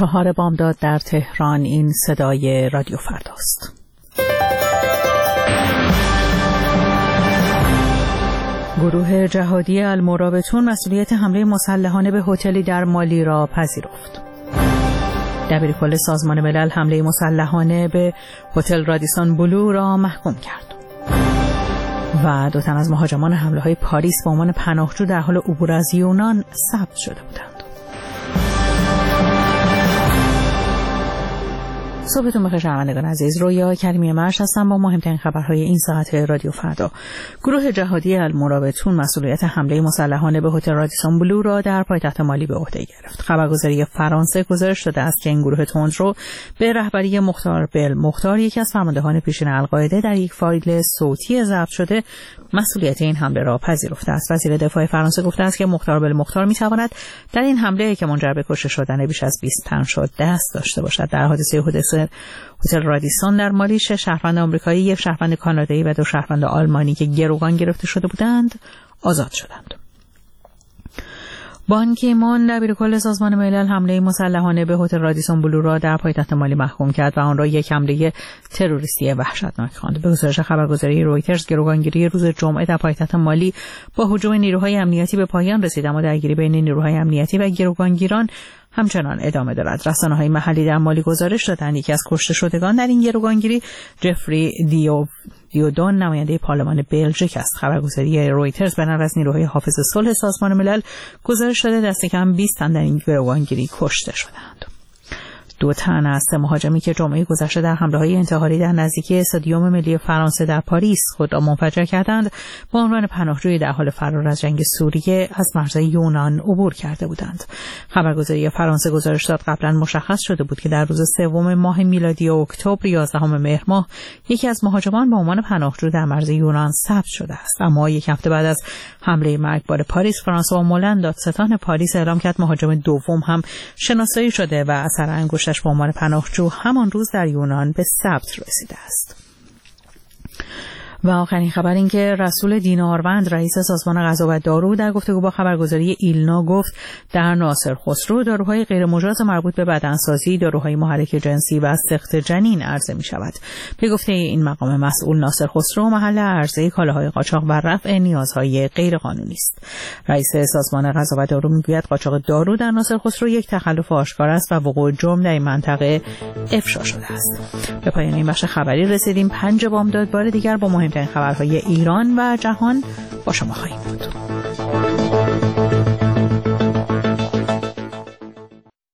4 بامداد در تهران. این صدای رادیو فرداست. گروه جهادی المرابطون مسئولیت حمله مسلحانه به هتلی در مالی را پذیرفت. دبیرکل سازمان ملل حمله مسلحانه به هتل رادیسون بلو را محکوم کرد. و 2 تن از مهاجمان حمله‌های پاریس به عنوان پناهجو در حال عبور از یونان ثبت شده بودند. صبحتون بخیر شنوندگان عزیز. رویا کریمی مرش هستم با مهمترین خبرهای این ساعت رادیو فردا. گروه جهادی المرابطون مسئولیت حمله مسلحانه به هتل رادیسون بلو را در پایتخت مالی به عهده گرفت. خبرگزاری فرانسه گزارش داده است که این گروه تندرو به رهبری مختار بالمختار، یکی از فرماندهان پیشین القاعده، در یک فایل صوتی ضبط شده مسئولیت این حمله را پذیرفته است. وزیر دفاع فرانسه گفته است که مختار بالمختار می‌تواند در این حمله که منجر به کشته شدن بیش از 20 تن شد دست داشته باشد. در حادثه هتل رادیسون در مالی 6 شهروند آمریکایی، 1 شهروند کانادایی و 2 شهروند آلمانی که گروگان گرفته شده بودند آزاد شدند. بان کی مون دبیرکل سازمان ملل حمله مسلحانه به هتل رادیسون بلو را در پایتخت مالی محکوم کرد و آن را یک حمله تروریستی وحشتناک خواند. به گزارش خبرگزاری رویترز، گروگانگیری روز جمعه در پایتخت مالی با هجوم نیروهای امنیتی به پایان رسید، اما درگیری بین نیروهای امنیتی و گروگانگیران همچنان ادامه دارد. رسانه‌های محلی در مالی گزارش دادند یکی از کشته شدگان در این گروگانگیری جفری دیودون نماینده پارلمان بلژیک است. خبرگزاری رویترز بر از نیروهای حافظ صلح سازمان ملل گزارش داده دست کم 20 تن در این گروگانگیری کشته شدند. 2 تن از 3 مهاجمی که جمعه گذشته در حمله‌های انتحاری در نزدیکی استادیوم ملی فرانسه در پاریس خود را منفجر کردند با عنوان پناهجوی در حال فرار از جنگ سوریه از مرزهای یونان عبور کرده بودند. خبرگزاری فرانسه گزارش داد قبلا مشخص شده بود که در روز 3 ماه میلادی اکتبر 11 مهر ماه یکی از مهاجمان به عنوان پناهجو در مرز یونان ثبت شده است. اما 1 هفته بعد از حمله مرگبار پاریس، فرانسوا مولند دادستان پاریس اعلام کرد مهاجم دوم هم شناسایی شده و اثر انگشت به عنوان پناهجو همان روز در یونان به ثبت رسیده است. و آخرین خبر این که رسول دیناروند رئیس سازمان غذا و دارو در گفتگو با خبرگزاری ایلنا گفت در ناصر خسرو داروهای غیر مجاز مربوط به بدنسازی، داروهای محرک جنسی و سقط جنین عرضه می شود. به گفته این مقام مسئول، ناصر خسرو محل عرضه کالاهای قاچاق و رفع نیازهای غیر قانونی است. رئیس سازمان غذا و دارو میگوید قاچاق دارو در ناصر خسرو یک تخلف آشکار است و وقوع جرم در این منطقه افشا شده است. به پایان این بخش خبری رسیدیم. 5 بامداد بار دیگر با مهمترین خبرهای ایران و جهان با شما خواهیم بود.